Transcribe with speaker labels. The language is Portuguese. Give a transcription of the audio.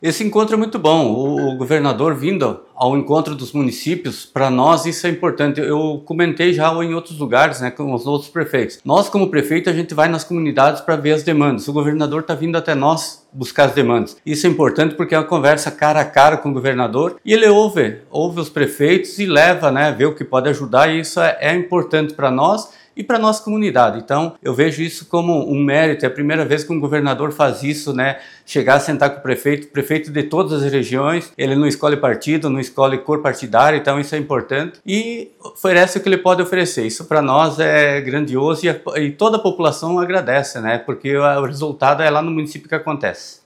Speaker 1: Esse encontro é muito bom. O governador vindo ao encontro dos municípios, para nós isso é importante. Eu comentei já em outros lugares, né, com os outros prefeitos. Nós, como prefeito, a gente vai nas comunidades para ver as demandas. O governador está vindo até nós buscar as demandas. Isso é importante porque é uma conversa cara a cara com o governador e ele ouve os prefeitos e leva, né, vê o que pode ajudar, e isso é importante para nós e para a nossa comunidade. Então, eu vejo isso como um mérito. É a primeira vez que um governador faz isso, né? Chegar a sentar com o prefeito de todas as regiões. Ele não escolhe partido, não escolhe cor partidária, então isso é importante. E oferece o que ele pode oferecer. Isso para nós é grandioso e toda a população agradece, né? Porque o resultado é lá no município que acontece.